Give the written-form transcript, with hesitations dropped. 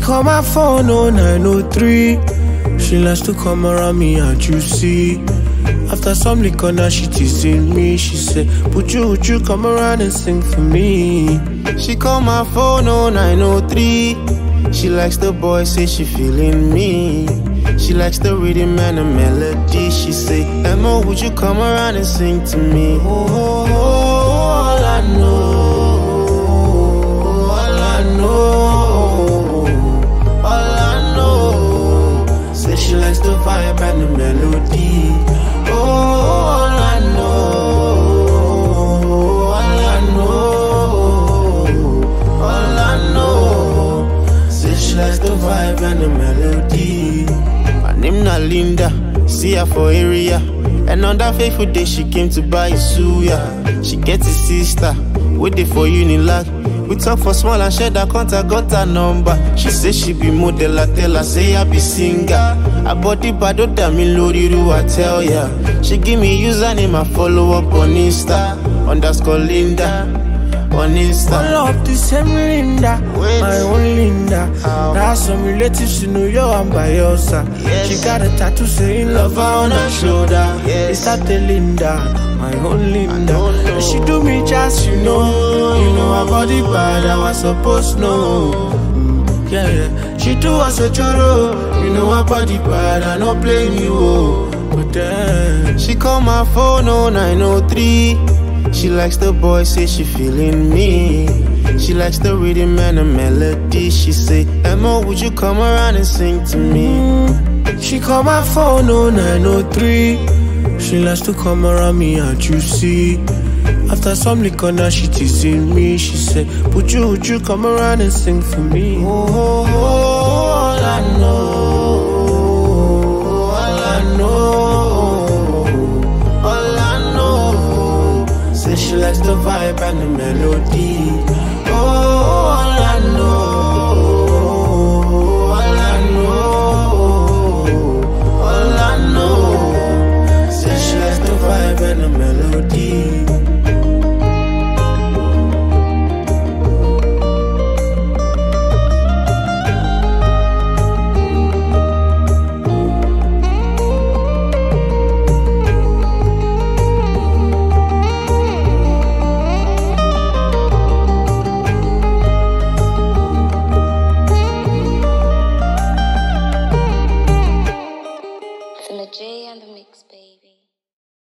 call my phone 0903. She likes to come around me and you see. After some liquor now she teasing me. She said, would you come around and sing for me? She call my phone 0903. She likes the boy, say she feeling me. She likes the rhythm and the melody. She say, Emma, would you come around and sing to me? Oh, all I know, all I know, all I know. Say she likes the vibe and the melody. Oh, all I know, all I know, all I know. Say she likes the vibe and the melody. Name na Linda, see her for area. And on that fateful day she came to buy a suya. She gets a sister, waiting for Unilag. We talk for small and share that contact, got her number. She say she be model, I tell her, say I be singer. Her body bad, damn me loriru, I tell ya. She give me username, I follow up on Insta, _ Linda. On Insta. Follow up the same Linda, my own Linda. Now some relatives in New York and by your side. Yes. She got a tattoo saying love her on her shoulder. Yes. Is that the Linda, my own Linda? And she do me just, you know her body bad, I was supposed to know. Yeah. She do us a choro, you know her body bad, I no blame you. But then she call my phone 0903. She likes the boy, say she feeling me. She likes the rhythm and the melody. She say, Emma, would you come around and sing to me? She call my phone 0903. She likes to come around me and you see. After some liquor now she teasing me. She said, would you come around and sing for me? Oh, all I know, all I know. She likes the vibe and the melody. Oh, all I know, all I know, all I know. Say she likes the vibe and the melody. J and the mix, baby.